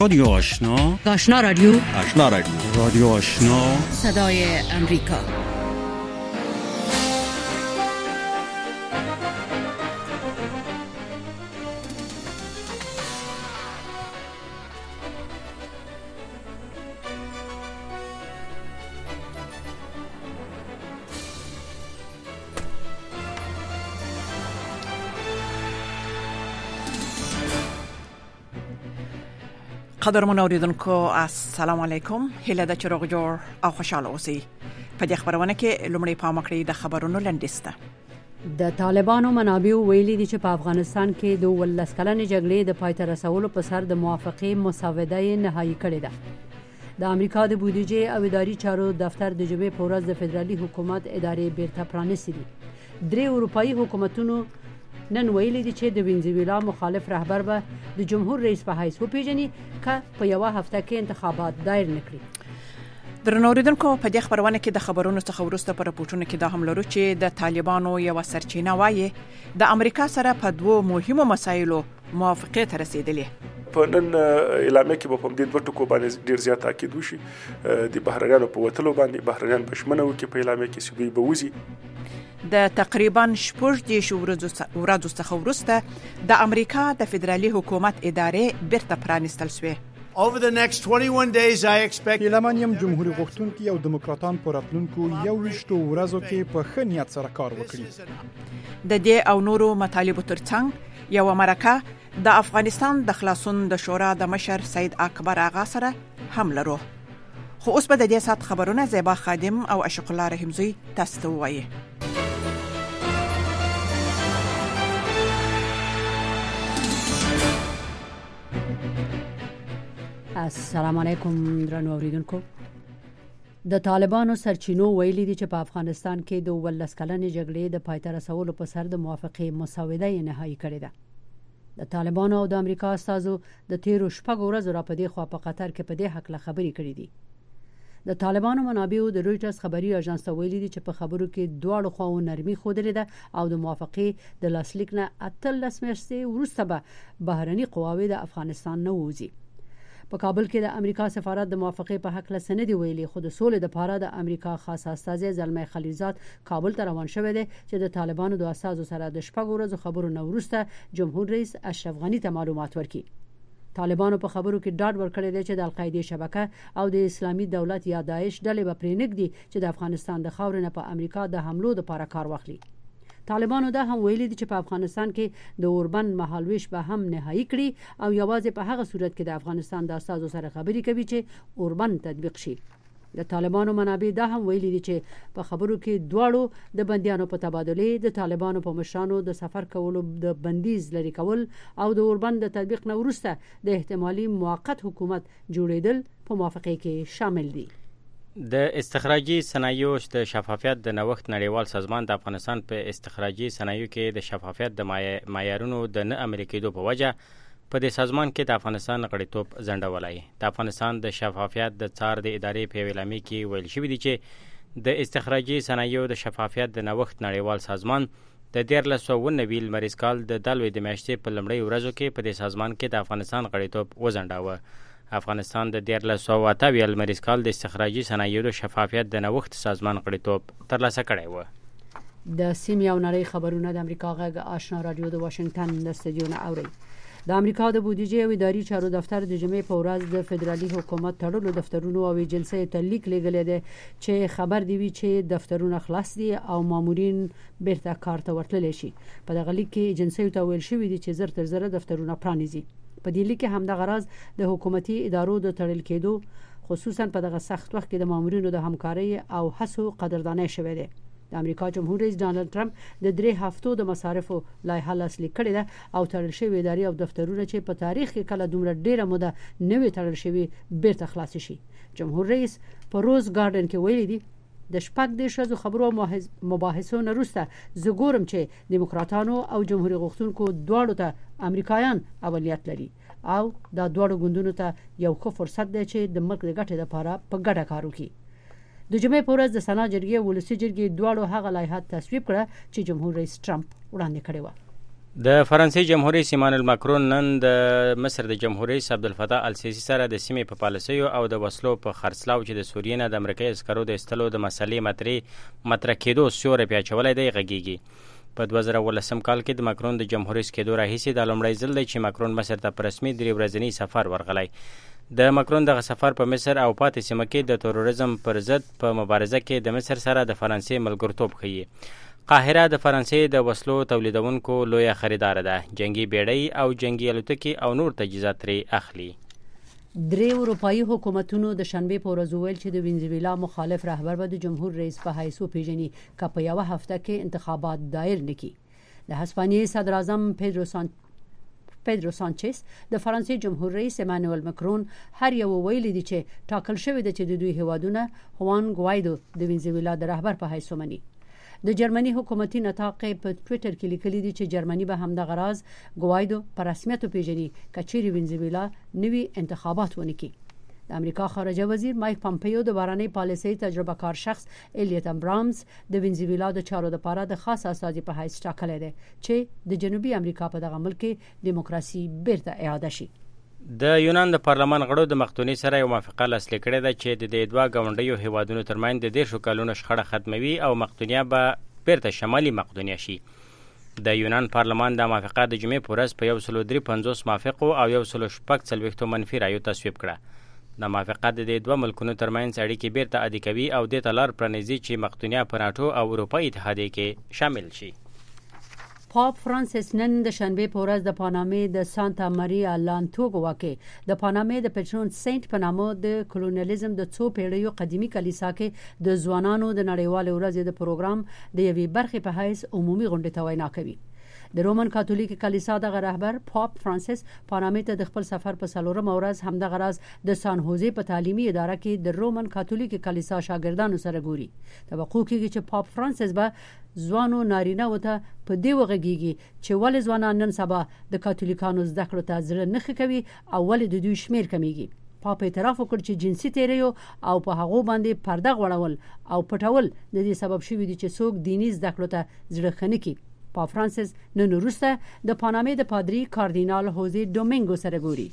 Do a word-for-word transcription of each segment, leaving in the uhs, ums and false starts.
رادیو آشنا آشنا رادیو آشنا رادیو رادیو آشنا صدای امریکا. قدرمن اوریدونکو السلام علیکم، هیله ده چې روغ جوړ او خوشاله اوسئ. په دې خبرونه کې لومړی پام وکړئ د خبرونو لنډیسته. د طالبانو منابع ویلي دي چې په افغانستان کې د ولس کلنې جګړې د پای ته رسولو په سر د موافقې مسوده نهایی کړې ده. د امریکا د بودیجې او اداري چارو دفتر د جمعې په ورځ د فدرالي حکومت ادارې بیرته پرانیستې دي. درې اروپایي حکومتونو نن ویلي دي چې د وینزویلا مخالف رهبر به د جمهور رئیس په حیث وپیژني که په یوه هفته کې انتخابات دایر نکړي. درنو اوریدونکو، په دې خبرونه کې د خبرونو څخه وروسته په راپورټونو کې دا هم لرو چې د طالبانو یو سرچینه وایي د امریکا سره په دوو مهمو مسایلو موافقه ته رسیدلې. په نن اعلامیه کې په دې دوه ټکو باندې ډیر زیات تاکید وشي. د بهرنیانو په وتلو باندې بهرنیان بشمنه وکړي په اعلامیه کې چې دوی به وځي. د تقریبا شپږ دیرش ورځو څخه وروسته د امریکا د فدرالي حکومت ادارې بیرته پرانیستل شوې. Over the next twenty-one days I expect ایلامانیم جمهوریت غوښتونکي او دموکراتان په راتلونکو یو ویشتو ورځو کې په ښه نیت سره کار وکړي. د دې او نورو مطالبو ترڅنګ یو مرکه د افغانستان د خلاصون د شورا د مشر سید اکبر آغا سره هم لرو. خو اوس به د دې سات خبرونه زیبا خادم او اشق الله رحمزی تاسو ته وایي. السلام علیکم درنو اوریدونکو. د طالبانو سرچینو ویلي دي چې په افغانستان کې د ولس کلنې جګړې د پای ته رسولو په سر د موافقې مسوده نهایی کړې ده. د طالبانو او د امریکا استازو د تیرو شپږو ورځو را په دې خوا په قطر کې په دې حق له خبرې کړې دي. د طالبانو منابع د رویټرز خبري اژانس ته ویلي دي چې په خبرو کې دواړو خواو نرمي ښودلې ده او د موافقې د لاسلیک نه اتلس میاشتې وروسته به بهرني قواوې د افغانستان نه ووځي. په کابل کې د امریکا سفارت د موافقې په حق له سندې ویلي، خو د سولې لپاره د امریکا خاص استازی زلمي خلیلزاد کابل ته روان شوی دی چې د طالبانو د استازو سره د شپږو ورځو خبرو نه وروسته جمهور رئیس اشرف غنی ته معلومات ورکړي. طالبانو په خبرو کې ډاډ ورکړی دی چې د القاعده شبکه او د اسلامي دولت یا داعش ډلې به پرې نږدي چې د افغانستان د خاورې نه په امریکا د حملو لپاره کار واخلي. طالبانو دا هم ویلي دي چې په افغانستان کې د اوربند مهالويش به هم نهایی کړي او یوازې په هغه صورت کې د افغانستان د استازو سره خبرې کوي چې اوربند تطبیق شي. د طالبانو منابع دا هم ویلي دي چې په خبرو کې دواړو د بنديانو په تبادله، د طالبانو په مشرانو د سفر کولو د بندیز لري کول او د اوربند د تطبیق نه وروسته د احتمالي موقت حکومت جوړیدل په موافقه کې شامل دي. د استخراجي صنایعو د شفافیت د نوښت نړیوال سازمان د افغانستان په استخراجي صنایعو کې د شفافیت د معیارونو د نه عملي کېدو په وجه په دې سازمان کې د افغانستان غړیتوب ځنډولی. د افغانستان د شفافیت د څار د ادارې په اعلامیه کې ویل شوي دي چې د استخراجي صنایعو د شفافیت د نوښت نړیوال سازمان د دیارلس سوه اووه نوي لمریز کال د دلوي د میاشتې په لومړۍ ورځو کې په دې سازمان کې د افغانستان غړیتوب وځنډاوه. افغانستان د دیارلس سوه اته اویا لمریز کال د استخراجي صنایعو د شفافیت د نوښت سازمان غړیتوب ترلاسه کړی و. د سیمې او نړۍ خبرونه د امریکا غږ آشنا رادیو د واشنگټن د استودیو نه اوري. د امریکا د بودیجې او اداري چارو دفتر د جمعې په ورځ د فدرالي حکومت تړلو دفترونو او ایجنسۍ ته لیک لېږلی دی چې خبر دی وي چې دفترونه خلاص دي او مامورین بیرته کار ته ورتللی شي. په دغه لیک کې ایجنسۍ ته ویل شوي دي چې زر تر زره دفترونه پرانیزي. په دې لیک کې همدغه راز د حکومتي ادارو د تړل کېدو خصوصا په دغه سخت وخت کې د مامورینو د همکارۍ او هڅو قدرداني شوې ده. د امریکا جمهور رئیس ډانلډ ټرمپ د درې هفتو د مصارفو لایحه لاسلیک کړې ده او تړل شوی ادارې او دفترونه چې په تاریخ کې کله دومره ډیره موده نوې تړل شوی بیرته خلاص شي. جمهور رئیس په روز ګارډن کې ویلي دي د شپږ دیرش ورځو خبرو او مباحثو نه وروسته زه ګورم چې دیموکراتانو او جمهوریت غوښتونکو دواړو ته امریکایان اولویت لري او دا دواړو ګوندونو ته یو ښه فرصت دی چې د ملک د ګټې لپاره په ګډه کار وکړي. د جمعې په ورځ د سنا جرګې ولسی جرګې دواړو هغه لایحه تصویب کړه چې جمهور رئیس ټرمپ وړاندې کړې و. د فرانسې جمهور رئیس ایمانوئل ماکرون نن د مصر د جمهور رئیس عبدالفتاح السیسی سره د سیمې په پالیسیو او د وسلو په خرڅلاو چې د سوریې نه د امریکایي عسکرو د ایستلو د مسلې مطرح مطرح کېدو سیوری پیاچولی دی غږیږي. په دوه زره اوولسم کال کې د ماکرون د جمهور رئیس کېدو راهیسې دا لومړی ځل دی چې ماکرون مصر ته په رسمي درې ورځني سفر ورغلی. د ماکرون دغه سفر په مصر او پاتې سیمه کې د تروریزم پر ضد په مبارزه کې د مصر سره د فرانسې ملګرتوب ښیي. قاهره د فرانسې د وسلو تولیدونکو لویه خریدار ده. جنگي بیړۍ او جنگي الوتکې او نور تجهیزات ترې اخلي. درې اروپایي حکومتونو د شنبې په ورځ وویل چې د وینزویلا مخالف رهبر به د جمهور رئیس په حیث وپیژني که په یوه هفته کې انتخابات دایر نکړي. د هسپانیې صدر اعظم پیدرو سان پیدرو سانچز د فرانسې جمهور رئیس ایمانوئل ماکرون هر یو ویلي دي چې ټاکل شوی دی چې د دوی هیوادونه خوان ګوایدو د وینزویلا د رهبر په حیث ومني. د جرمني حکومتي نطاق په ټوئیټر کې لیکلي دي چې جرمني به همدغه راز ګوایدو په رسمیت وپیژني که چیرې وینزویلا نوي انتخابات ونه کړي. د امریکا خارجه وزیر مایک پامپیو د بهرنۍ پالیسۍ تجربه کار شخص الیت امبرامز د وینزویلا د چارو لپاره د خاص استازي په حیث ټاکلی دی چې د جنوبي امریکا په دغه ملک کې دیموکراسي بیرته اعاده شي. د یونان د پارلمان غړو د مقدوني سره یو موافقه لاسلیک کړې ده چې د دې دوه ګاونډیو هیوادونو ترمنځ د دیرشو کلونو شخړه ختموي او مقدونیه به بیرته شمالي مقدونیه شي. د یونان پارلمان د موافقه د جمعې په ورځ په یو سلو درې پنځوس موافقو او یو سلو شپږ څلوېښتو منفي رایو تصویب کړه. د موافقه د دې دوه ملکونو ترمنځ اړیکې بیرته عادي کوي او دې ته لار پرانیزي چې مقدونیه په ناټو او اروپایي اتحادیې کې شامل شي. پاپ فرانسیس نن د شنبې په ورځ د پانامې د سانتا ماریا لانتوګوا کې د پانامې د پټرون سینټ په نامه د کولونیالیزم د څو پیړیو قدیمي کلیسا کې د ځوانانو د نړیوال ورځې د پروګرام د یوې برخې په حیث عمومي غونډې ته وینا کوي. د رومن کاتولیک کلیسا دغه رهبر پاپ فرانسیس پانامې ته د خپل سفر په څلورمه ورځ همدغه راز د سان هوزې په تعلیمي اداره کې د رومن کاتولیک کلیسا شاګردانو سره ګوري. توقع کېږي چې پاپ فرانسیس به ځوانو نارینه وته په دې وغږیږي چې ولې ځوانان نن سبا د کاتولیکانو زده کړو ته زړه نه ښه کوي او ولې د دوی شمیر کمیږي. پاپ اعتراف وکړ چې جنسي تیریو او په هغو باندې پرده غوړول او پټول د دې سبب شوی دي چې څوک دیني زده کړو ته زړه ښه نه کړي. پاپ فرانسیس نن وروسته د پانامې د پادری کاردینال هوزې ډومینګو سره ګوري.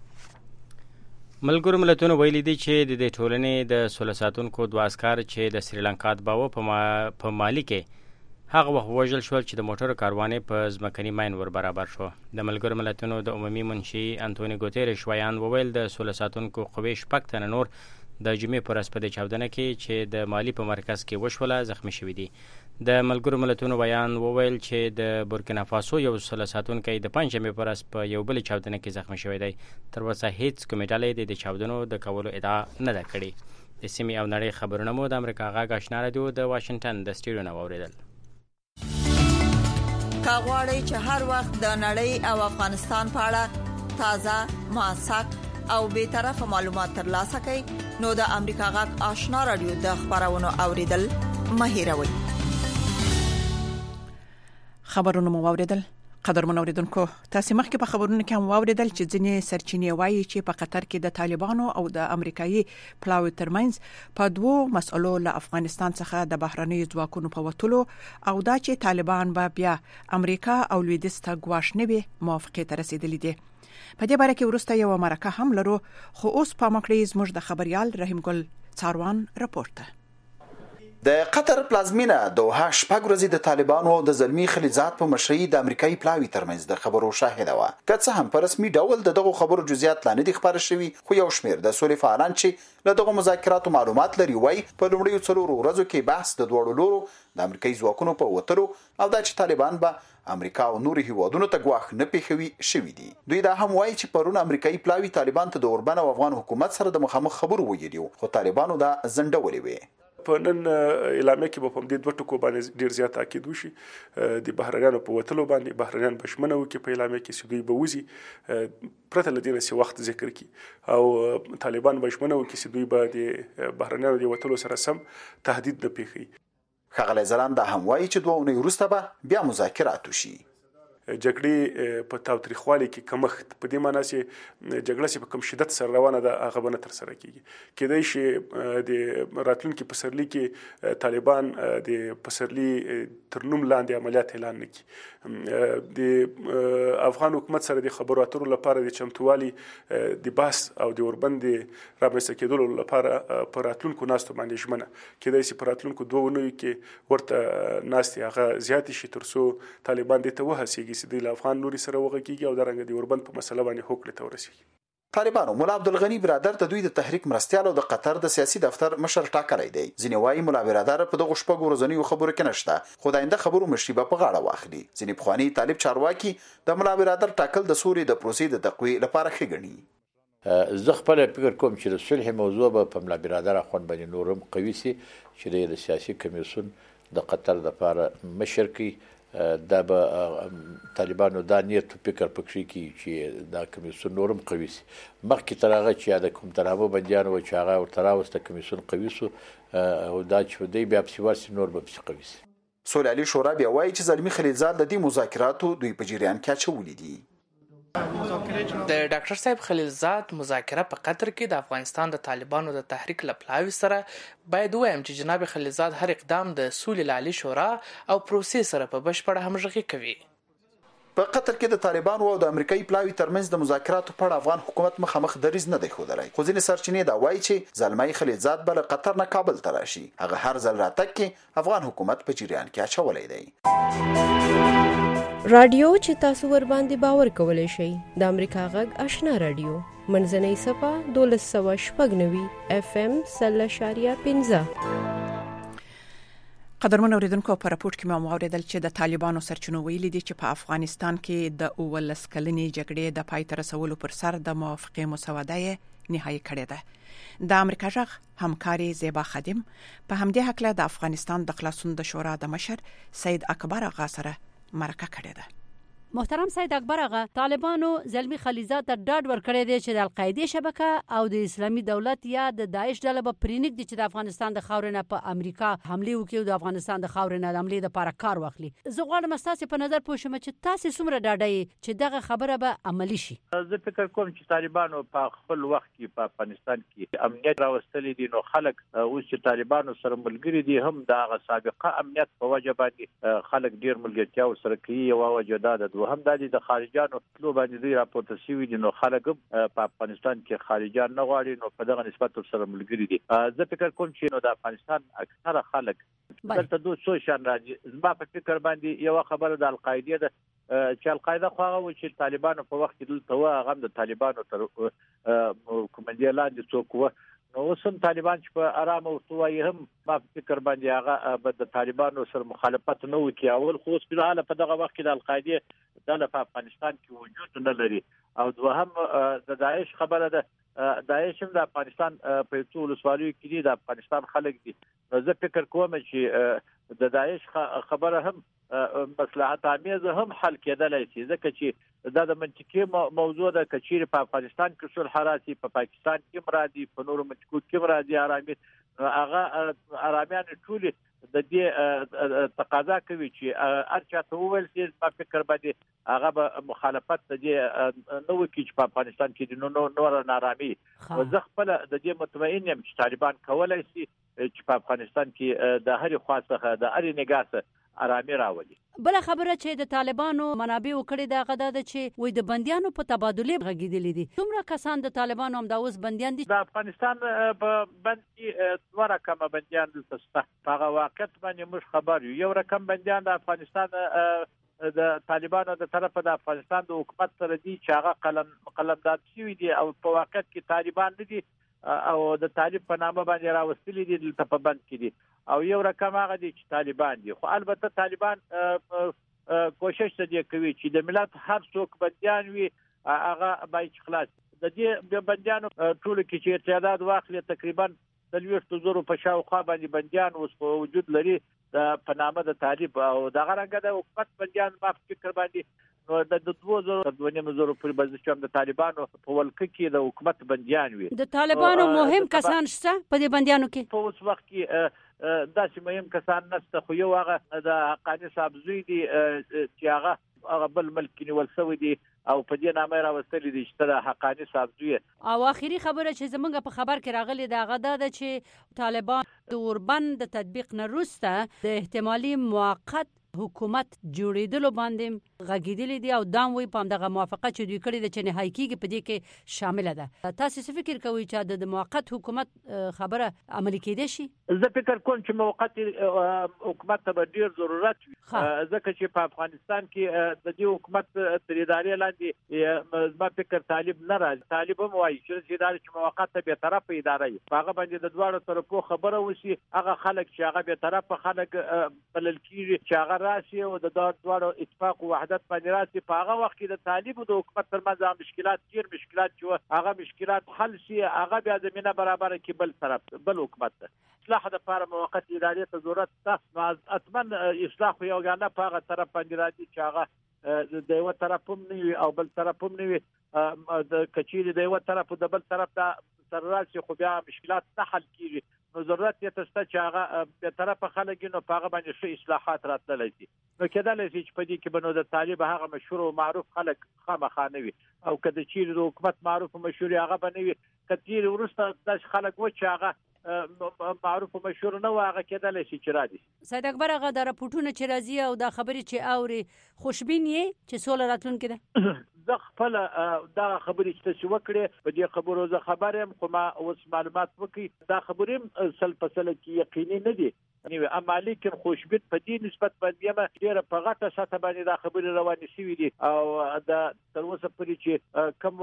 ملګرو ملتونو ویلي دي چې د دې ټولنې د سوله ساتونکو دوه عسکر چې د سریلانکا د باو په ما... مالي کې هغه وخت وژل شول چې د موټرو کاروانې په ځمکني ماین ور برابر شو. د ملګرو ملتونو د عمومي منشي انټونی ګوتيريش ویان وویل د سوله ساتونکو قوې شپږ تنه نور د جمعې پر ورځ په دې چاودنه کې چې د مالي په مرکز کې وشوله زخمی شوي دي. د ملګرو ملتونو بیان وویل چې د بورکینا فاسو یو سوله ساتونکی د پنجشنبې په ورځ په یو بل چاودنه کې زخمی شوی دی. تر اوسه هیڅ کومې ډلې د چاودنو د کولو ادعا نه ده کړې. د سیمې او نړۍ خبرونه مو د امریکا غږ آشنا رادیو د واشنگټن د سټوډیو نه واوریدل. کا غواړئ چې هر وخت د نړۍ او افغانستان په اړه تازه موثق او به طرفه معلومات ترلاسه کړئ نو د امریکا غږ آشنا رادیو د خبرونو اوریدل مه هیروئ. خبرونه مو اوریدل. قدرمن اوریدونکو تاسو مخکې په خبرونو کې هم واوریدل چې ځینې سرچینې وایي چې په قطر کې د طالبانو او د امریکایي پلاوي ترمنځ په دوو مسئلو له افغانستان څخه د بهرنۍ ځواکونو په وټولو او دا چې طالبان به بیا امریکا او لویدیځ ته ګواښ نه وي موافقه ته رسیدلې دي. په دې باره کې ورسته یو مرکه هم لرو خو اوس په مکړې زموږ د خبريال رحیم ګل څاروان راپورته. د قطر پلازمینه دوحه شپږ ورځې د طالبانو او د زلمی خلیزات په مشرۍ د امریکایي پلاوي ترمنځ د خبرو شاهده و. که څه هم په رسمي ډول دغه خبرو جزئیات لا نه دي خبر شوي خو یو شمېر د سولې فعالان چې له دغه مذاکراتو معلومات لري وایي په لومړیو څلورو ورځو کې بحث د دوړو لورو د امریکایي ځواکونو په وتلو او دا چې طالبان به امریکا او نورو هیوادونو ته ګواښ نه پیښوي شوي دي. دوی دا هم وایي چې پرون امریکایي پلاوي طالبان ته د اوربن او افغان حکومت سره د مخامخ خبرو ویلي خو طالبانو دا زندولې وي. په نن اعلامیه کې به په دې دوه ټکو باندې ډیر زیات تاکید وشي. د بهرنیانو په وتلو باندې بهرنیان بشمنه وکړي په اعلامیه کې چې دوی به وځي پرته له دې چې وخت ذکر کړي او طالبان بشمنه وکړي چې دوی به د بهرنیانو د وتلو سره سم تهدید نه پیښي. ښاغلی زلان دا هم وایي چې دوه اونۍ وروسته به بیا مذاکرات وشي. جګړې په تاوتریخوالي کې کمښت په دې معنی چې جګړه چې په کم شدت سره روانه ده هغه به نه ترسره کیږي کېدای شي د راتلونکي پسرلي کې طالبان د پسرلي تر نوم لاندې عملیات اعلان نه کړي د افغان حکومت سره د خبرو اترو لپاره د چمتووالي د بحث او د اوربند رامنځته کېدلو لپاره په راتلونکو ناستو باندې ژمنه کېدای شي په راتلونکو دوه اونیو کې ورته ناستې هغه زیاتې شي تر څو طالبان دې ته وهڅېږي چې دوی له افغان لوري سره وغږېږي او دارنګه د اوربند په مسله باندې هوکړې ته ورسېږي. طالبانو مولا عبدالغني برادر د دوی د تحریک مرستیال او د قطر د سیاسي دفتر مشر ټاکلی دی. ځینې وایي مولا برادر په دغه شپږو ورځنیو خبرو کې نشته خو د آینده خبرو مشري به په غاړه واخلي. ځینې پخواني طالب چارواکي د مولا برادر ټاکل د سولې د پروسې د تقویې لپاره ښه ګڼي. زه خپل فکر کوم چې د صلح موضوع به په مولا برادر اخوند باندې نورم قوي سي چې د سیاسي کمیسیون د قطر لپاره مشر کی دا به طالبانو دا نیت فکر پکې کی چې دا کمیسیون نورم قوي سي مخکې تر هغه چې د کوم ترابو بندیانو چې هغه او تراوسته کمیسیون قوي سو او دا چې دوی بیا په سیاسي نور به قوي سي. سولالي شورا بیا وایي چې زلمی خلیلزاد د دې مذاکراتو دوی په جریان کې اچولې دي. د ډاکټر صاحب خلیلزاد مذاکره په قطر کې د افغانستان د طالبانو د تحریک لپلاوي سره باید وایم چې جناب خلیلزاد هر اقدام د سولې لالي شورا او پروسې سره په بشپړه همغږي کوي. په قطر کې د طالبانو او د امریکایي پلاوي ترمنځ د مذاکراتو په اړه افغان حکومت مخامخ دریځ نه دی ښودلی خو ځینې سرچینې دا وایي چې زلمی خلیلزاد به له قطر نه کابل ته راشي هغه هر ځل راتګ کې افغان حکومت په جریان کې اچولی دی. رادیو چې تاسو ور باندې باور کولای شئ د امریکا غږ آشنا رادیو منځنۍ صفه دولس سوه شپږ نوي اف ام سل اشاریه پنځه. قدرمن اوریدونکو په راپورټ کې مو اوریدل چې د طالبانو سرچینو ویلي دي چې په افغانستان کې د اولس کلنې جګړې د پای ته رسولو پر سر د موافقې مسوده نهایی کړې ده. د امریکا غږ همکاري زیبا خادم په همدې حق له د افغانستان د خلاصون د شورا د مشر سید اکبر آغا سره مرکه کړې ده. محترم سید اکبر آغا طالبانو زلمی خلیلزاد ته ډاډ ورکړی دی چې د القاعده شبکه او د اسلامي دولت یا د داعش ډله به پرینګ دي چې د افغانستان د خاورې نه په امریکا حمله وکړي او د افغانستان د خاورې نه د حملې لپاره کار واخلي. زه غواړم تاسو په نظر پوه شم چې تاسو څومره ډاډه چې دغه خبره به عملی شي. زه فکر کوم چې طالبانو په خپل وخت کې په افغانستان کې امنیت راوستلې دي نو خلک اوس چې طالبانو سره ملګری دي هم د سابقه امنیت په وجه باندې خلک ډیر ملګرتیا سره کوي او وجه دا د دوهم د خارجانو لو باندې دوی راپورته شوي دي نو خلک په افغانستان کې خارجان نه غواړي نو په دغه نسبت سره ملګری دي. زه فکر کوم چې نو د افغانستان اکثره خلک دلته دوه څو شان راځي. زما په فکر باندې یو خبره د القاعده ده چې القاعده خو هغه چې طالبانو په وخت کې دلته و هغه د طالبانو تر کومندې لاندې څوک و نو اوسم طالبان چې په آرام او توای هم ما فکر باندې هغه د طالبانو سره مخالفت نه وکي اول خو په حاله په دغه وخت کې د القاعده د افغانستان کې وجود نه لري او دوهم د داعش خبره ده داعش هم د افغانستان په ټول سوالو کې دي د افغانستان خلک دي. زه فکر کوم چې د داعش خبره هم مصلحت امیزه هم حل کېدلای شي ځکه چې دا د منطقي موضوع ده کچېر په افغانستان کې صلح حراسي په پاکستان کې مرادي په نورو منطقو کې مرادي آرامي هغه آرامیان ټول د دې تقاضا کوي چې ارچا ته وویل چې په فکر باندې هغه به مخالفت د دې نو کې چې په افغانستان کې نو نور نارامي زه خپل د دې مطمئن یم چې طالبان کولای شي چې په افغانستان کې د هرې خوا څخه د هرې نگاه آرامي راولي. بل خبره چې د طالبانو منابع وکړي دا غدا ده چې وې د بنديانو په تبادله غږیدلې دي. څومره کسان د طالبانو هم دا اوس بنديان دي؟ د افغانستان په بند کې دوه رقم بنديان دلته شته. هغه واقعیت باندې موږ خبر یو. یو رقم بنديان د افغانستان د طالبانو د طرفه د افغانستان د حکومت سره دي چې هغه قلم قلمداد شوی دي او په واقعیت کې طالبان نه دي او د طالب په نامه باندې راوستلي دي دلته په بند کې دي او یو رقم هغه دي چې طالبان دي. خو البته طالبان کوشش کوي چې د ملت هر څوک بنديان وي هغه باید خلاص د دې بنديانو ټول کې چې تعداد واخلي تقریبا د لويشت زورو په شاوخوا باندې بنديان اوس په وجود لري په نامه د طالب او دغه رنګه د حکومت بنديان ما فکر باندې نو د دوه زورو د ونیم زورو پر بازي چې د طالبانو په ولکه کې د حکومت بنديان وي. د طالبانو مهم کسان شته په دې بنديانو کې؟ په اوس وخت کې داسې مهم کسان نشته خو یو هغه د حقانی صاحب زوی دی چې هغه هغه بل ملک نیول شوی دی او په دې نامه راوستلې دي چې د حقانی صاحب او اخیری خبره چې زمونږ په خبر کې راغلی دا غدا ده چې طالبان د اوربند د تطبیق نه وروسته د احتمالي موقت حکومت جوړېدلو باندې غږېدلې دي او دام وی په همدغه موافقه چې دوی کړې ده چې نهایي کېږي په دې کې شامله ده. تاسو څه فکر کوئ چې د موقت حکومت خبره عملي کېدای شي؟ زه فکر کوم چې موقت حکومت ته به ډېر ضرورت وي ځکه چې په افغانستان کې د دې حکومت تر ادارې لاندې زما فکر طالب نه راځي. طالب هم وایي چې ادارې چې موقت ته بېطرفه اداره وي په هغه باندې د دواړو طرفو خبره وشي. هغه خلک چې هغه بېطرفه خلک بلل کېږي چې هغه راشي او د دواړو اتفاق او وحدت باندې راشي. په هغه وخت کې د طالب او د حکومت ترمنځ مشکلات ډېر مشکلات چې هغه مشکلات حل شي هغه بیا زمينه برابر کې بل طرف بل حکومت ته اصلاح د لپاره موقت ادارې ته ضرورت شته. اتمن اصلاح یو غانه په هغه طرف باندې راځي چې هغه د یو طرف هم نه وي او بل طرف هم نه وي. د کچېری د یو طرف او د بل طرف ته سره راشي خو بیا مشکلات نه حل کیږي. نو ضرورت یې تاسو چې هغه په طرفه خلک نو په هغه باندې شي اصلاحات راتللی شي. نو کېدای شي چې په دې کې بنو د طالب هغه مشهور او معروف خلک خامخانه وي او کله چې د حکومت معروف او مشهور هغه بنوي کتیر ورسته د خلک و چې هغه معروف او مشهور نه واغه کېدای شي چې راځي. سید اکبر هغه د راپورټونو چې راځي او د خبرې چې اوري خوشبین یې چې سول راتلونکي ده. زه خپل دا خبرې چې تاسو وکړې په دې خبرو زه خبرم خو ما اوس معلومات وکړي دا خبرې سل په سل کې یقیني نه دي. یعنی عملی کې خوشبین په دې نسبت باندې ما ډېر په غټه سطح باندې دا خبرې روانې شوې دي او دا تر اوسه پورې چې کوم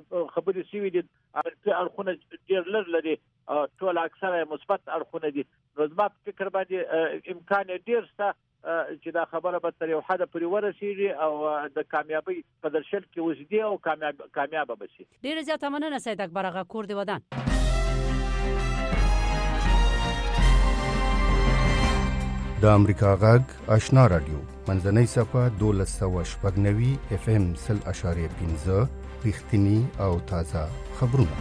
خبرې شوې دي په اړخونه ډېر لږ لري ټول اکثره مثبت اړخونه دي. نو زما فکر باندې امکان ډېر شته چې دا خبره به تر یو حد پورې ورسیږي او د کامیابی په درشل کې وسدي او کامیاب کامیاب به شي. ډېر زیاته مننه سید اکبر هغه کور دی ودان. د امریکا غږ آشنا رادیو منځنۍ صفه دولس سوه شپږ نوي اف ام سل اشاریه پنځه رښتینی او تازه خبرونه.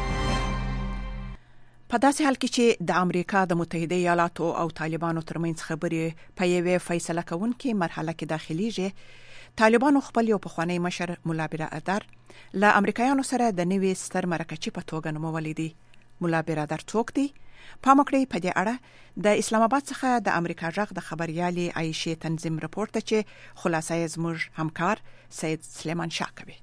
په داسې حال کې چې د امریکا د متحده ایالاتو او طالبانو ترمنځ خبرې په یوې فیصله کوونکې مرحله کې داخليږي، طالبانو خپل یو پخوانی مشر مولا برادر له امریکایانو سره د نوې ستر مرکچی په توګه نومولې دي. مولا برادر څوک دی؟ پام وکړئ په دې اړه د اسلام آباد څخه د امریکا غږ د خبريالي عائشه تنظیم رپورت چې خلاصه یې زموږ همکار سید سلیمان شاه کوي.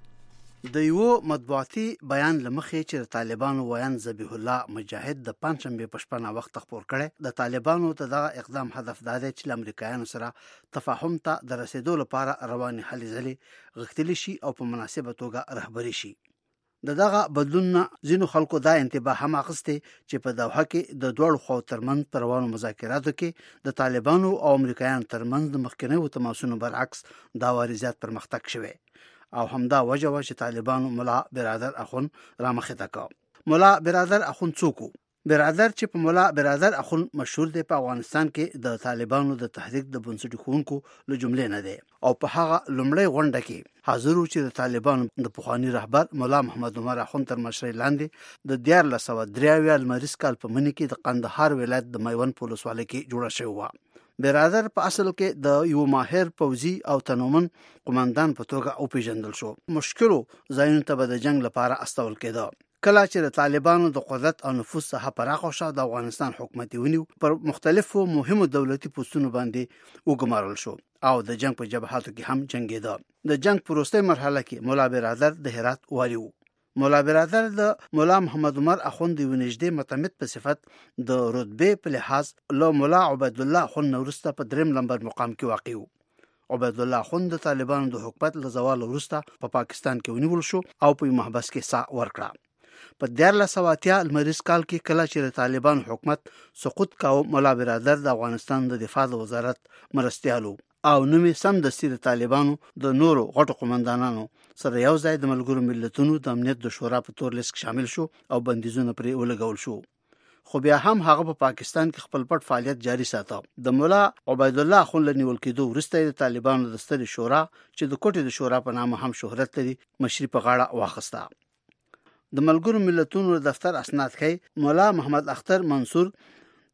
د یو مطبوعاتي بیان لمخې چې طالبانو ویان ذبیح الله مجاهد د پنځمبه پښپنه وخت خبر کړي د طالبانو ته دغه اقدام هدف دا دی چې امریکایانو سره تفاهم ته د رسیدو لپاره رواني هلې ځلې غښتلي شي او په مناسبه توګه رهبري شي. د دغه بدلون ځینو خلکو دا انتباه هم اخیسته چې په دوحه کې د دوړو خو ترمنځ پر روانو مذاکراتو کې د طالبانو او امریکایانو ترمنځ د مخکنیو تماسونو برعکس دا واریزات پرمختګ شوه او همدا وجه و چې طالبانو مولا برادر اخون را مخه تا کو. مولا برادر اخون څوک؟ برادر چې په مولا برادر اخون مشهور دی په افغانستان کې د طالبانو د تحریک د بنسټ خونکو له جملې نه دی او په هغه لومړی غونډه کې حاضر و چې د طالبانو د پخوانی رهبر مولا محمد عمر اخون تر مشرۍ لاندې د دیار لسو دریاویا لمریز کال په منی کې د قندهار ولایت د میوند په ولسوالۍ کې جوړه شوې و. برادر په اصل کې د یو ماهر پوځي او تنومن قومندان په توګه او پیژندل شو. مشکلو ځایونو ته د جنگ لپاره استول کېده. کله چې د طالبانو د قدرت او نفوذ څخه پراخه شو د افغانستان حکومت ونیو پر مختلفو مهمو دولتي پوسټونو باندې وګمارل شو او د جنگ په جبهاتو کې هم جنگیده. د جنگ په وروستۍ مرحله کې مولا برادر د هرات والی و. مولا برادر د مولا محمد عمر اخوند یو نږدې متمد په صفت د رتبه په لحاظ له مولا عبد الله اخوند نورسته په دریم نمبر مقام کې واقع و. عبد الله اخوند د طالبانو د حکومت له زوال وروسته په پا پاکستان کې ونیول شو او په محبس کې سا ورکړه. په دیارلس سوه اتیا لمریز کال کې کله چې طالبان حکومت سقوط کاوه مولا برادر د افغانستان د دفاع د وزارت مرستیالو او نومي سم د سیر طالبانو د نورو غټو قومندانانو سره یو ځای د ملګرو ملتونو د امنیت د شورا په تور لیست کې شامل شو او بندیزونه پرې ولګول شو. خو بیا هم هغه په پا پاکستان کې خپل پټ فعالیت جاری ساته. د مولا عبید الله اخون له نیول کېدو وروسته د طالبانو د سترې شورا چې د کوټې د شورا په نامه هم شهرت لري مشري په غاړه واخیسته. د ملګرو ملتونو دفتر اسناد ښیي مولا محمد اختر منصور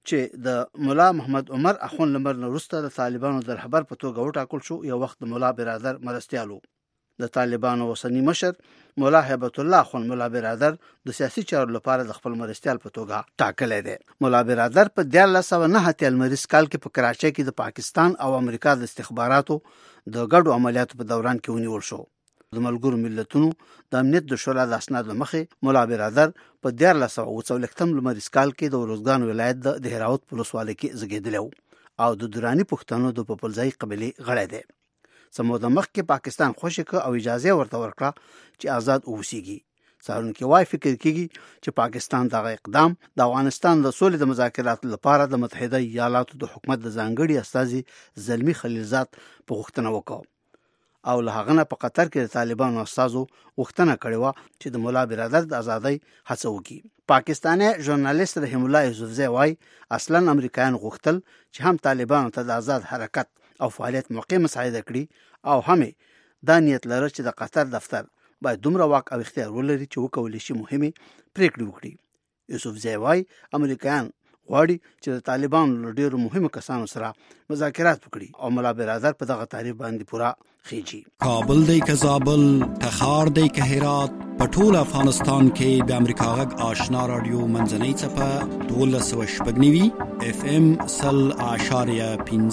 چې د مولا محمد عمر اخون لمر وروسته د طالبانو د رهبر په توګه وټاکل شو. یو وخت د مولا برادر مرستیالو. د طالبانو اوسنی مشر مولا هیبت الله اخون مولا برادر د سیاسي چارو لپاره د خپل مرستیال په توګه ټاکلی دی. مولا برادر په دیارلس سوه نهه اتیا لمریز کال کې په کراچۍ کې د پاکستان او امریکا د استخباراتو د ګډو عملیاتو په دوران کې ونیول شو. د ملګرو ملتونو د امنیت د شورا د اسنادو مخې مولا برادر په دیارلس سوه اووه څلوېښتم لمریز کال کې د ارزګان ولایت د دهراوت په ولسوالۍ کې زیږېدلی و او د دراني پښتنو د پوپلځای قبیلې غړی دی. څه موده مخکې پاکستان خوشې کړ او اجازه ورته ورکړه چې آزاد اوسیږي. څارونکي وايي فکر کیږي چې پاکستان دغه اقدام د افغانستان د سولې د مذاکراتو لپاره د متحده ایالاتو د حکومت د ځانګړي استازي زلمی خلیلزاد په غوښتنه وکړه او له هغه نه په قطر کې د طالبانو استازو غوښتنه کړې وه چې د مولا برادر د ازادۍ هڅه وکړي. پاکستاني ژورنالیست رحیم الله یوسفزی وایي اصلا امریکایان غوښتل چې هم طالبانو ته د آزاد حرکت او فعالیت موقع مساعده کړي او هم دا نیت لري چې د قطر دفتر باید دومره واک او اختیار ولري چې وکولی شي مهمه پریکړې وکړي. یوسفزی وایي امریکایان غواړي چې د طالبانو له ډیرو مهمو کسانو سره مذاکرات وکړي او مولا برادر په دغه تعریف باندې پوره خېجي. کابل دی که زابل، تخار دی که هرات، په ټول افغانستان کې د امریکا غږ آشنا رادیو منځنۍ څپه دولس سوه شپږ نوي اف ام سل اعشاریه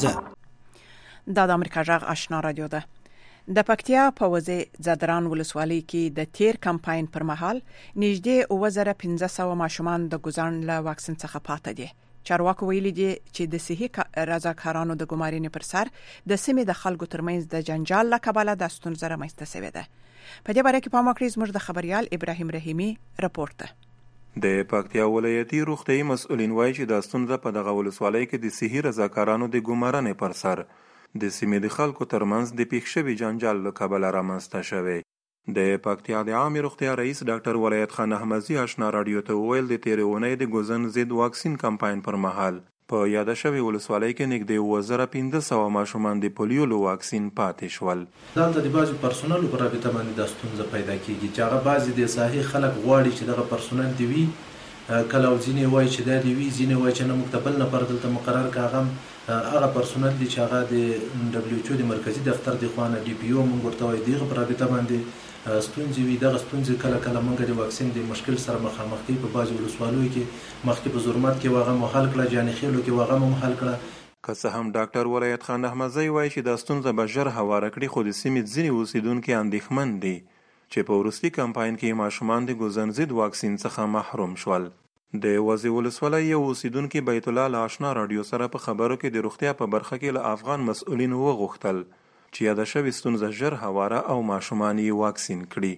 پنځه. دا د امریکا غږ آشنا رادیو ده. د پکتیا په وزې زدران ولسوالۍ کې د تیر کمپاین پر مهال نږدې اووه زره پنځه سوه ماشومان د ګزان له واکسین څخه پاتې دي. چارواکو ویلي دي چې د صحي رضاکارانو د ګمارنې پر سر د سیمې د خلکو ترمنځ د جنجال له کبله د ستونزه رامنځته شوې ده. په دې باره کې پام وکړئ. زموږ د خبريال ابراهیم رحیمي رپورټ ده. د پکتیا ولایتي روغتیايي مسؤلین وایي چې د ستونزه په دغه ولسوالۍ کې د صحي رضاکارانو د ګمارنې پر سر د سیمې د خلکو ترمنځ د پیښ شوي جنجال له کبله رامنځته شوی. د پکتیا د عامې روغتیا رئیس ډاکټر ولایت خان احمدزي آشنا رادیو ته وویل د تېرې اونۍ د ګوزن ضد واکسین کمپاین پر مهال په یاده شوې ولسوالۍ کې نږدې اووه زره پنځه سوه ماشومان د پولیو له واکسین پاتې شول. دلته د بعضو پرسونلو په رابطه باندې دا ستونزه پیدا کېږي چې هغه بعضې د ساحې خلک غواړي چې دغه پرسونل دي وي، کله ځینې وایي چې دا دي وي، ځینې وایي چې نه موږ ته بل نفر دلته مقرر کړه. هغه هغه پرسونل دي چې هغه د ډبلیو ایچ او د مرکزي دفتر د خوا نه ډي پي او موږ ورته وایي دغه په رابطه باندې ستونزې وي. دغه ستونزې کله کله موږ د واکسین د مشکل سره مخامخ کېږو. په بعضو ولسوالیو کې مخکې په زرمت کې هغه مو حل کړه، جاني خیلو کې هغه مو حل کړه. که څه هم ډاکټر ولایت خان احمدزی وایي چې دا ستونزه به ژر هواره کړي، خو د سیمې ځینې اوسیدونکي اندېښمن دي چې په وروستي کمپاین کې ماشومان د ګوزن ضد واکسین څخه محروم شول. د وزې ولسوالۍ یو اوسیدونکي بیت الله له آشنا رادیو سره په خبرو کې د روغتیا په برخه کې له افغان مسؤلینو وغوښتل چې یاده شوې ستونزه ژر هواره او ماشومان یې واکسین کړي.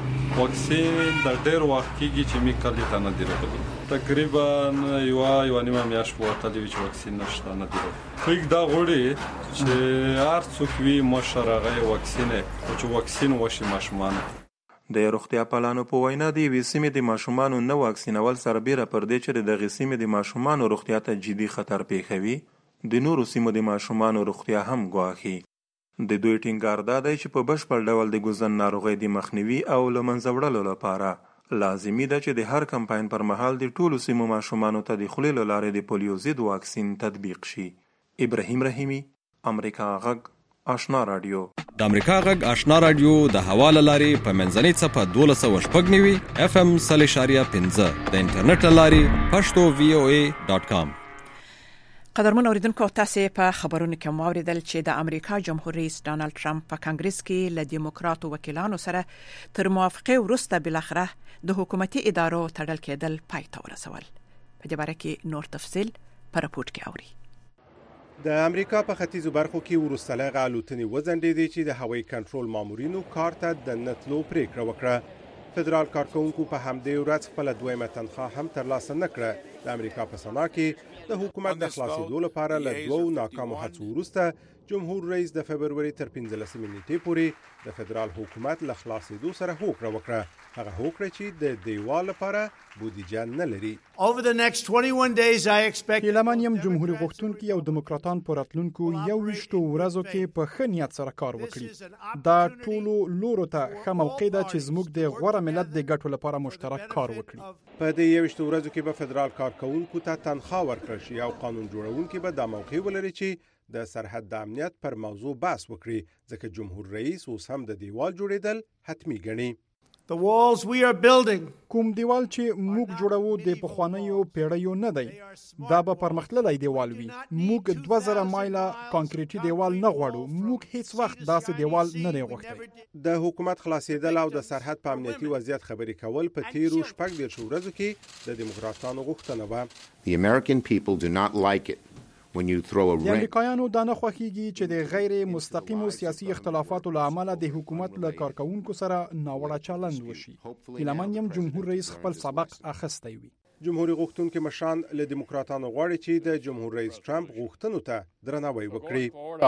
واکسین د ډېر وخت کېږي چې موږ کلي ته نه دي راغلي. تقریبا یوه یوه نیمه میاشت به ورتلې وي چې واکسین نشته، نه دي راغلي. خلک دا غواړي چې هر څوک وي مشر هغه یې واکسین یې چې واکسین وشي ماشومانو. د روغتیا پالانو په وینا د یوې سیمې د ماشومانو نه واکسینول سربیره پر دې چې د دغې سیمې د ماشومانو روغتیا ته جدي خطر پیښوي، د نورو سیمو د ماشومانو روغتیا هم ګواښي. د دوی ټینګار دا دی چې په بشپړ ډول د ګوزن ناروغۍ د مخنیوي او له منځه وړلو لپاره لازمي ده چې د هر کمپاین پر مهال د ټولو سیمو ماشومانو ته د خولې له لارې د پولیو ضد واکسین تطبیق شي. ابراهیم رحیمي، امریکا غږ آشنا رادیو. د امریکا غږ آشنا رادیو د هوا له لارې په منځنۍ څپه دولس سوه شپږ نوي اف ام سل اعشاریه پنځه، د انټرنیټ له لارې پښتو وی او ای ډاټ کام. قدرمن اوریدونکو، تاسو په خبرونو کې مو اوریدل چې د امریکا جمهور رئیس ډانلډ ټرمپ په کانګرس کې له دیموکراتو وکیلانو سره تر موافقې وروسته بلاخره د حکومتي ادارو تړل کېدل پای ته ورسول. په دې باره کې نور تفصیل په راپورټ کې اوري. د امریکا په ختیځو برخو کې وروستلغه الوتنې وځنډېدې چې د هوایي کنټرول مامورینو کار ته د نتلو پریکړه وکړه. فدرال کارکونکو په همدې ورځ خپله دویمه تنخواه هم ترلاسه نه کړه. د امریکا په سنا کې د حکومت د خلاصېدو لپاره له دوو ناکامو هڅو وروسته جمهور رئیس د فبرवरी تر پنځلسمې نیټې پورې د فدرال حکومت له خلاصېدو سره هوکړه وکړه، هغه هوکړه چې د دیوال لپاره بودیجه نه لري. Over the next twenty-one days I expect هیلهمن یم جمهوریت غوښتونکي او دیموکراتان په راتلونکو یو ویشتو ورځو کې په ښه نیت سره کار وکړي. دا ټولو لورو ته ښه موقع ده چې زموږ د غوره ملت د ګټو لپاره مشترک کار وکړي. په دې یو ویشتو ورځو کې به فدرال کارکونکو ته تنخواه ورکړل شي او قانون جوړونکي به دا موقع ولري چې د سرحد د امنیت پر موضوع بحث وکړي، ځکه جمهور رئیس اوس هم د دیوال جوړیدل حتمی ګڼي. The walls we are building کوم دیوال چې موږ جوړوو د پخوانیو پیړیو نه دی، دا به پرمختللی دیوال وي. موږ دوه زره مایله کانکریټي دیوال نه غواړو، موږ هیڅ وخت داسې دیوال نه دی غوښتی. د حکومت خلاصېدل او د سرحد په امنیتي وضعیت خبرې کول په تیرو شپږ دېرشو ورځو کې د دیموکراتانو غوښتنه وه. The American people do not like it when you throw a د امریکایانو دا نه خوښیږي چې د غیر مستقیمو سیاسي اختلافاتو له امله د حکومت له کارکونکو سره ناوړه چلند وشي. هیلهمن یم جمهور رئیس خپل سبق اخیستی وي. جمهوریت غوښتونکي مشران له دیموکراتانو غواړي چې د جمهور رئیس ټرمپ غوښتنو ته درناوی وکړي.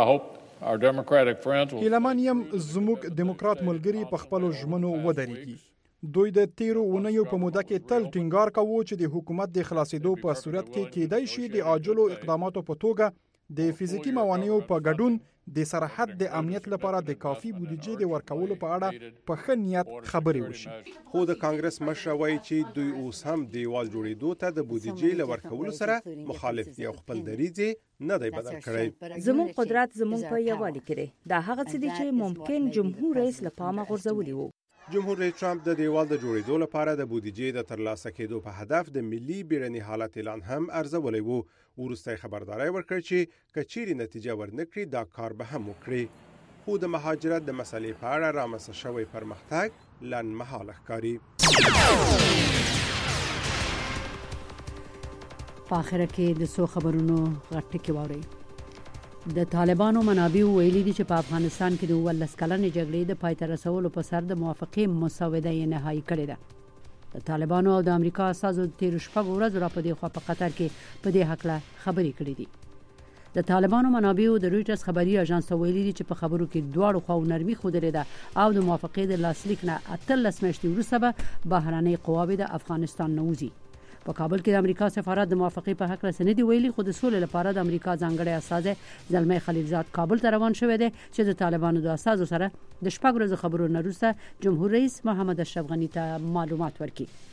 هیلهمن یم زموږ دیموکرات ملګري په خپلو ژمنو ودرېږي. دوی د تیرو اونیو په موده کې تل ټینګار کوي چې د حکومت د خلاصېدو په صورت کې کېدای شي د عاجلو اقداماتو په توګه د فزیکي موانعو په ګډون د سرحد د امنیت لپاره د کافي بودیجې د ورکولو په اړه په ښه نیت خبرې وشي. خو د کانګرس مشر وایي چې دوی اوس هم دیوال جوړېدو ته د بودیجې له ورکولو سره مخالف دي او خپل دریځ نه دی بدل کړی. زموږ قدرت زموږ په یووالي کې دی. دا هغه څه دي چې ممکن جمهور رئیس له پامه غورځولي وو. جمهور رئیس ټرمپ د دیوال د جوړېدو لپاره د بودیجې د ترلاسه کېدو په هدف د ملي بیړني حالت اعلان هم ارزولی وو. وروسته خبرداری ورکړ چې که چیرې نتیجه ورنکړي دا کار به هم وکړي. خو د مهاجرت د مسلې په اړه رامنځته شوی پرمختګ لنډمهاله ښکاري. په آخر کې د څو خبرونو غټ ټکي واورئ. د طالبانو منابع ویلي دي چې په افغانستان کې د ولس کلنې جګړې د پای ته رسولو په سر د موافقې مسوده یې نهایی کړې ده. د طالبانو او د امریکا استازو د تیرو شپږو ورځو را په دې خوا په قطر کې په دې هکله خبرې کړې دي. د طالبانو منابع د رویټرز خبري اژانس ته ویلي دي چې په خبرو کې دواړو خواو نرمي ښودلې ده او د موافقې د لاسلیک نه اتلس میاشتې وروسته به بهرنۍ قواوې د افغانستان نه وځي. په کابل کې د امریکا سفارت د موافقې په حق رسنۍ دی ویلي، خو د سولې لپاره د امریکا ځانګړی استازی زلمي خلیلزاد کابل ته روان شوی دی چې د طالبانو د استازو سره د شپږ ورځې خبرو نه وروسته جمهور رئیس محمد اشرف غني ته معلومات ورکړي.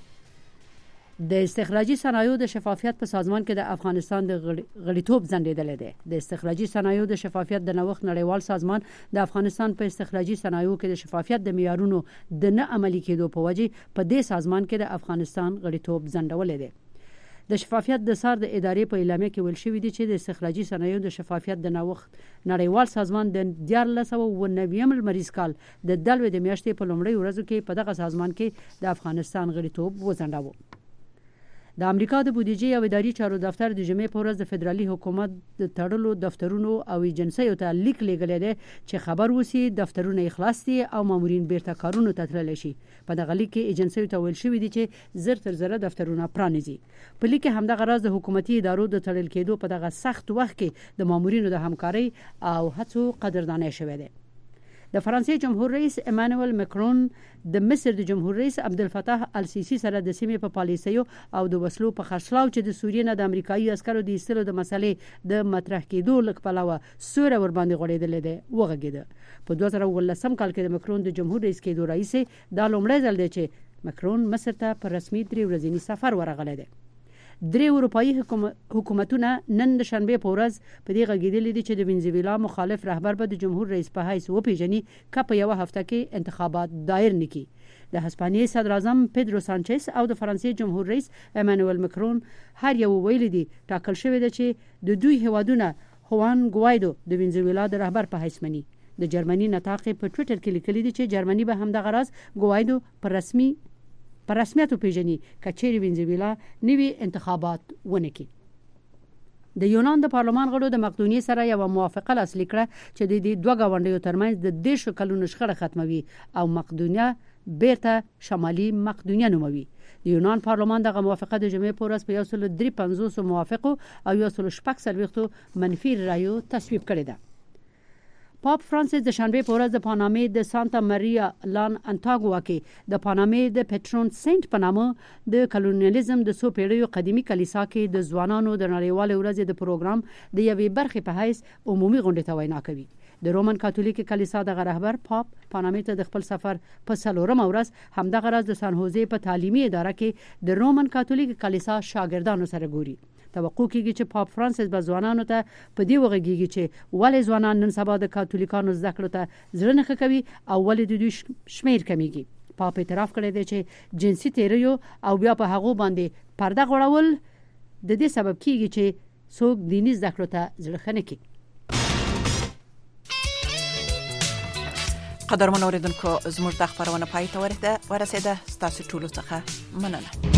د استخراجي صنایعو د شفافیت په سازمان کې د افغانستان د غړیتوب ځنډېدلی دی. د استخراجي صنایعو د شفافیت د نوښت نړیوال سازمان د افغانستان په استخراجي صنایعو کې د شفافیت د معیارونو د نه عملي کېدو په وجه په دې سازمان کې د افغانستان غړیتوب ځنډولی دی. د شفافیت د سار د ادارې په اعلامیه کې ویل شوی دی چې د استخراجي صنایعو د شفافیت د نوښت نړیوال سازمان د دیارلس سوه اوه نوي لمریز کال د دلوې د میاشتې په لومړۍ ورځو کې په دغه سازمان کې د افغانستان غړیتوب وځنډاوه. د امریکا د بودیجې او اداري چارو دفتر د جمعې په ورځ د فدرالي حکومت د تړلو دفترونو او ایجنسیو ته لیک لیږلی دی چې خبر وسی دفترونه اخلاص دي او مامورین بیرته کارونو ته تللی شي. په دغه لیک کې ایجنسیو ته ویل شوی دی چې زر تر زره دفترونه پرانیزي. په لیک کې همدغه راز د حکومتي ادارو د تړل کېدو په دغه سخت وخت کې د مامورینو د همکارۍ او هڅو قدرداني شوې ده. د فرانسې جمهور رئیس امانوئل مکرون د مصر د جمهور رئیس عبدالفتاح السیسی سره د سیمې په پالیسیو او د وسلو په خرڅلاو چې د سوریې نه د امریکایي عسکرو د ایستلو د مسلې د مطرح کېدو لک پلوه سوره ور باندې غوړېدلې ده وغږېده. په دوه زره اوولسم کال کې د مکرون د جمهور رئیس کېدو رئیس دا لومړی ځل دی چې مکرون مصر ته په رسمي درې ورځني سفر ورغلی دی. درې اروپایي حکومتونه نن د شنبه په ورځ په دې غږېدلي دي چې د وینزویلا مخالف رهبر به د جمهور رئیس په حیث وپیژني که په یوه هفته کې انتخابات دایر نکړي. د هسپانیې صدر اعظم پیدرو سانچز او د فرانسې جمهور رئیس امانوئل مکرون هر یو ویلي دي ټاکل شوی دی چې د دوی هیوادونه خوان ګوایدو د وینزویلا د رهبر په حیث مني. د جرمني نطاق په ټویټر کې لیکلي دي چې جرمني به همدغه راز ګوایدو پر رسمي پر رسمیت پیژني کچېری وینزویلا نوي انتخابات ونکړي. د یونان د پارلمان غړو د مقدونیې سره یو موافقه لاسلیک کړه چې د دې دوه غونډیو ترمنځ د دیش کلونو شخړه ختموي او مقدونیه بیرته شمالي مقدونیه نوموي. د یونان پارلمان دغه موافقه د جمعې په ورځ په یو سل درې پنځوس موافقو او یو سل شپږ څلوېښتو منفي رایو تصویب کړې ده. پاپ فرانسیس د شنبه په ورځ د پانامې د سانتا ماریا لان انټاګوا کې د پانامې د پټرون سنت په نامه د کلونیالیزم د څو پیړیو قدیمی کلیسا کې د ځوانانو د نړیوال ورځې د پروګرام د یوې برخې په حیث عمومي غونډه ته وینا کوي. د رومن کاتولیک کلیسا د رهبر پاپ پانامې ته د خپل سفر په څلورم ورځ همدغه راز د سان هوزي په تعلیمي اداره کې د رومن کاتولیک کلیسا شاګردانو سره ګوري. توقع کیږي چې پاپ فرانسیس به ځوانانو ته په دې وغږیږي چې ولې ځوانان نن سبا د کاتولیکانو زده کړو ته زړه نه کوي او ولې د دوی شمیر کمیږي. پاپ اعتراف کړی دی چې جنسي تیریو او بیا په هغه باندې پرده غوړول د دې سبب کیږي چې څوک دیني زده کړو ته زړه خنه کوي. قدرمن اوریدونکو زموږ د خبرونه پای ته ورسیده. ستاسو ټولو څخه مننه.